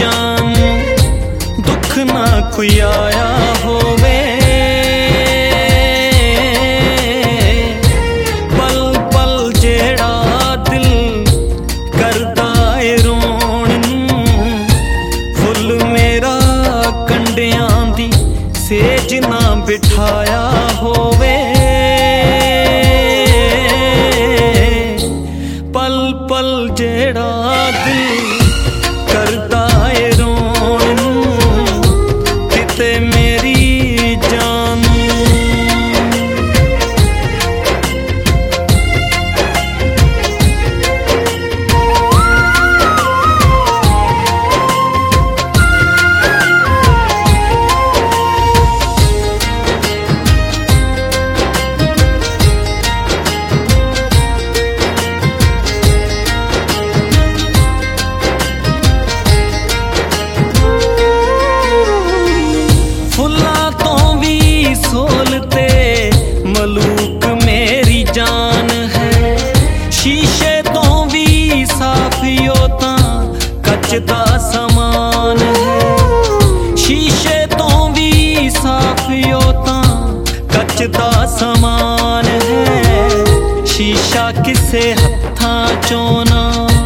जान दुख ना कोई आया होवे। पल पल जेड़ा दिल करदा ए रोण फुल मेरा कंडियां दी सेज ना बिठाया होवे। पल पल जेड़ा दिल करदा ए रोण किते मेरी जान। सोलते मलूक मेरी जान है शीशे तो भी साफ यो तां कच दा समान है। शीशे तो भी साफ यो तां कच दा समान है। शीशा किसे हत्थां चों ना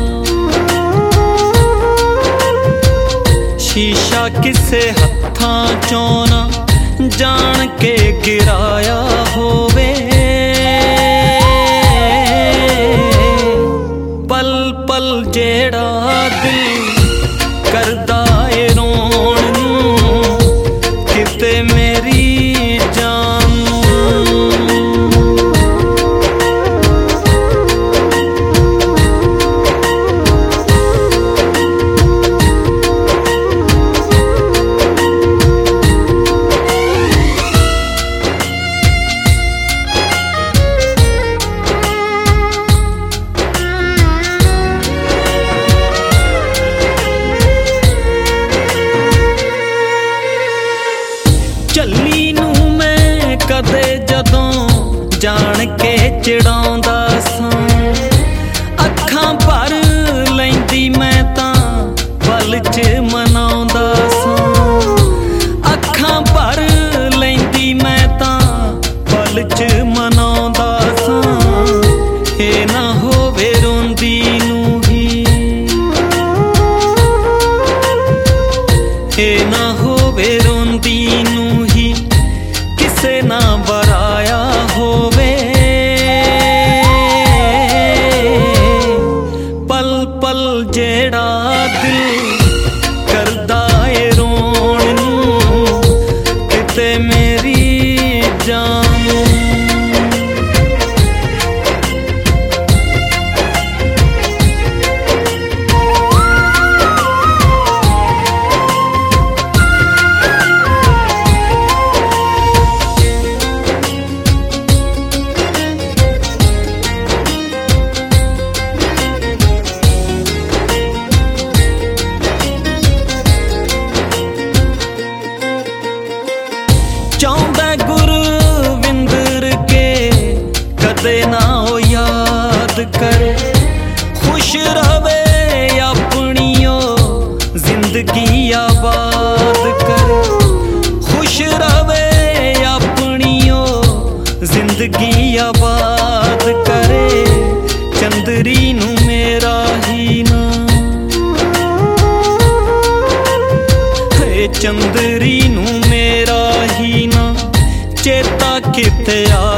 शीशा किसे हत्थां चों ना जान के गिराया होवे। पल पल जेड़ा दिल करदा ए रोण किते मेरी जान। चली नू मैं कदे जदों जान के चिड़ाउंदा सां अखां भर लैंदी मैं तां पल च मनाउंदा सां। अखां भर लैंदी मैं तां पल च मनाउंदा सां। ए ना होवे रोंदी नू ही ए ना होवे रोंदी नू ही किसे ना बराया होवे। पल पल जेड़ा दिल करदा ए रोण किते मेरी जान। चाहुंदा गुरविंदर के कदे ना हो याद कर खुश रवे अपनियो जिंदगी आबाद कर। खुश रवे अपनियो जिंदगी आबाद करे। चंदरी नू मेरा ही ना चंदरी नू मेरा ही ना चेता किते आ